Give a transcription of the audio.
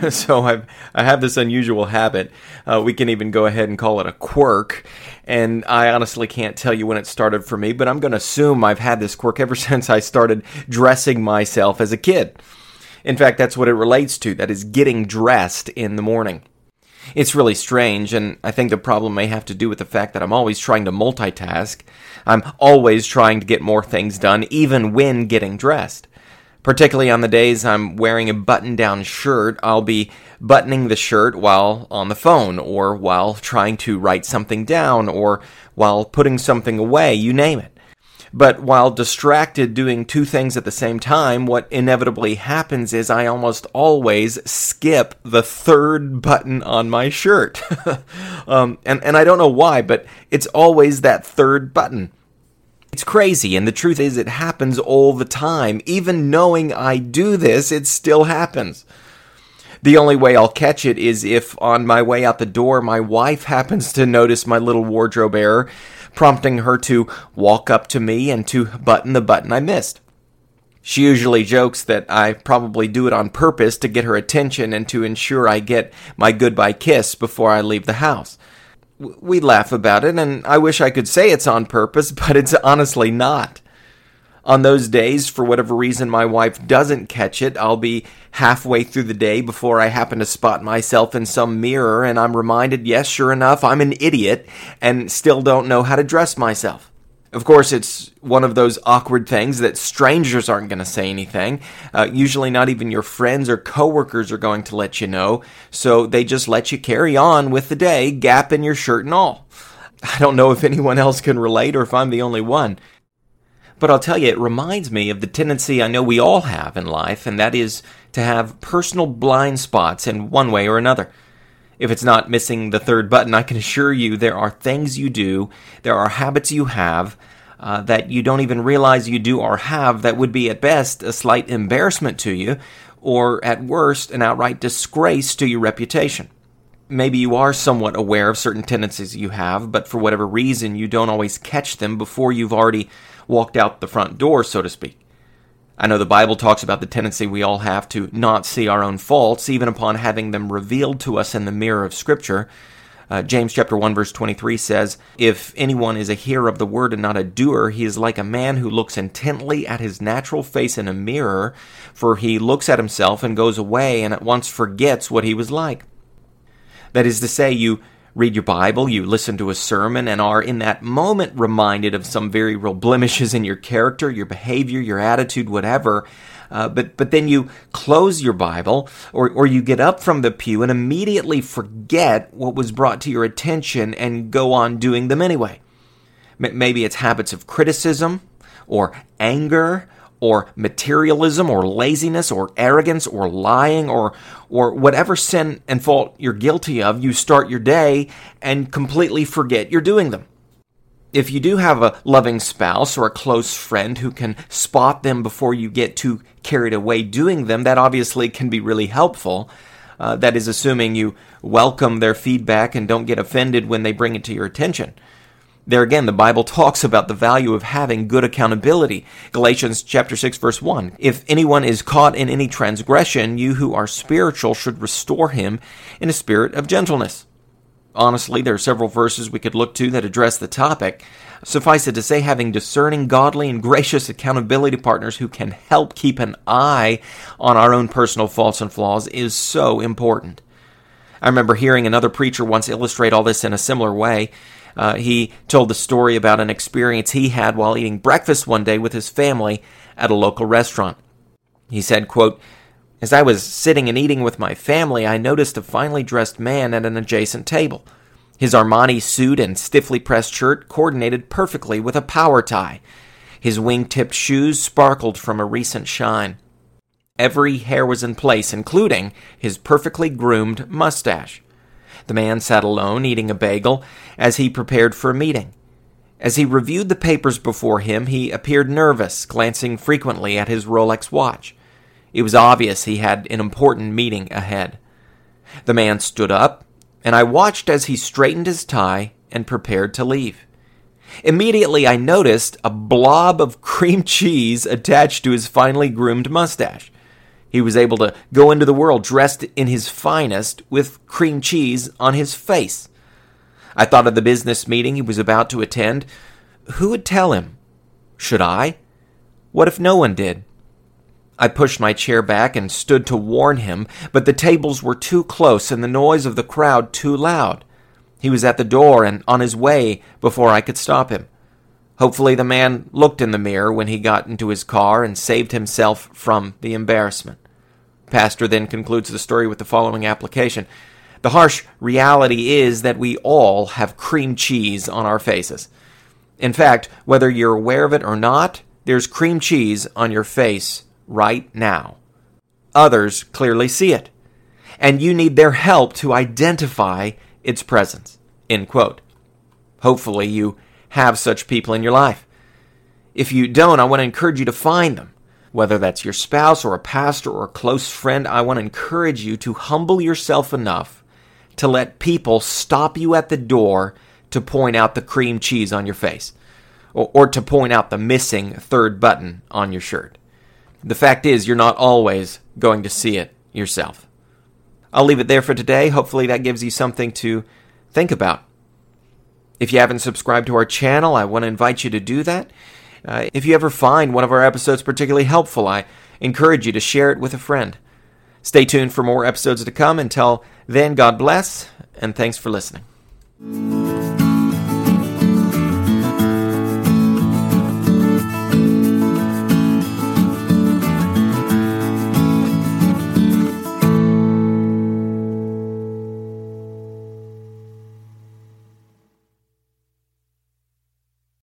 So I have this unusual habit. We can even go ahead and call it a quirk. And I honestly can't tell you when it started for me, but I'm going to assume I've had this quirk ever since I started dressing myself as a kid. In fact, that's what it relates to. That is getting dressed in the morning. It's really strange, and I think the problem may have to do with the fact that I'm always trying to multitask. I'm always trying to get more things done, even when getting dressed. Particularly on the days I'm wearing a button-down shirt, I'll be buttoning the shirt while on the phone, or while trying to write something down, or while putting something away, you name it. But while distracted doing two things at the same time, what inevitably happens is I almost always skip the third button on my shirt. And I don't know why, but it's always that third button. It's crazy, and the truth is it happens all the time. Even knowing I do this, it still happens. The only way I'll catch it is if on my way out the door, my wife happens to notice my little wardrobe error, prompting her to walk up to me and to button the button I missed. She usually jokes that I probably do it on purpose to get her attention and to ensure I get my goodbye kiss before I leave the house. We laugh about it, and I wish I could say it's on purpose, but it's honestly not. On those days, for whatever reason my wife doesn't catch it, I'll be halfway through the day before I happen to spot myself in some mirror, and I'm reminded, yes, sure enough, I'm an idiot, and still don't know how to dress myself. Of course, it's one of those awkward things that strangers aren't going to say anything. Usually not even your friends or coworkers are going to let you know, so they just let you carry on with the day, gap in your shirt and all. I don't know if anyone else can relate or if I'm the only one. But I'll tell you, it reminds me of the tendency I know we all have in life, and that is to have personal blind spots in one way or another. If it's not missing the third button, I can assure you there are things you do, there are habits you have that you don't even realize you do or have that would be at best a slight embarrassment to you, or at worst an outright disgrace to your reputation. Maybe you are somewhat aware of certain tendencies you have, but for whatever reason you don't always catch them before you've already walked out the front door, so to speak. I know the Bible talks about the tendency we all have to not see our own faults, even upon having them revealed to us in the mirror of Scripture. James chapter 1 verse 23 says, "If anyone is a hearer of the word and not a doer, he is like a man who looks intently at his natural face in a mirror, for he looks at himself and goes away and at once forgets what he was like." That is to say, you read your Bible, you listen to a sermon, and are in that moment reminded of some very real blemishes in your character, your behavior, your attitude, whatever. But then you close your Bible, or you get up from the pew and immediately forget what was brought to your attention and go on doing them anyway. Maybe it's habits of criticism, or anger, or materialism, or laziness, or arrogance, or lying, or whatever sin and fault you're guilty of. You start your day and completely forget you're doing them. If you do have a loving spouse or a close friend who can spot them before you get too carried away doing them, that obviously can be really helpful. That is assuming you welcome their feedback and don't get offended when they bring it to your attention. There again, the Bible talks about the value of having good accountability. Galatians chapter 6, verse 1. "If anyone is caught in any transgression, you who are spiritual should restore him in a spirit of gentleness." Honestly, there are several verses we could look to that address the topic. Suffice it to say, having discerning, godly, and gracious accountability partners who can help keep an eye on our own personal faults and flaws is so important. I remember hearing another preacher once illustrate all this in a similar way. He told the story about an experience he had while eating breakfast one day with his family at a local restaurant. He said, quote, "As I was sitting and eating with my family, I noticed a finely dressed man at an adjacent table. His Armani suit and stiffly pressed shirt coordinated perfectly with a power tie. His wing-tipped shoes sparkled from a recent shine. Every hair was in place, including his perfectly groomed mustache. The man sat alone, eating a bagel, as he prepared for a meeting. As he reviewed the papers before him, he appeared nervous, glancing frequently at his Rolex watch. It was obvious he had an important meeting ahead. The man stood up, and I watched as he straightened his tie and prepared to leave. Immediately, I noticed a blob of cream cheese attached to his finely groomed mustache. He was able to go into the world dressed in his finest with cream cheese on his face. I thought of the business meeting he was about to attend. Who would tell him? Should I? What if no one did? I pushed my chair back and stood to warn him, but the tables were too close and the noise of the crowd too loud. He was at the door and on his way before I could stop him. Hopefully the man looked in the mirror when he got into his car and saved himself from the embarrassment. Pastor then concludes the story with the following application. The harsh reality is that we all have cream cheese on our faces. In fact, whether you're aware of it or not, there's cream cheese on your face right now. Others clearly see it, and you need their help to identify its presence. End quote. Hopefully you have such people in your life. If you don't, I want to encourage you to find them. Whether that's your spouse or a pastor or a close friend, I want to encourage you to humble yourself enough to let people stop you at the door to point out the cream cheese on your face, or to point out the missing third button on your shirt. The fact is, you're not always going to see it yourself. I'll leave it there for today. Hopefully that gives you something to think about. If you haven't subscribed to our channel, I want to invite you to do that. If you ever find one of our episodes particularly helpful, I encourage you to share it with a friend. Stay tuned for more episodes to come. Until then, God bless, and thanks for listening.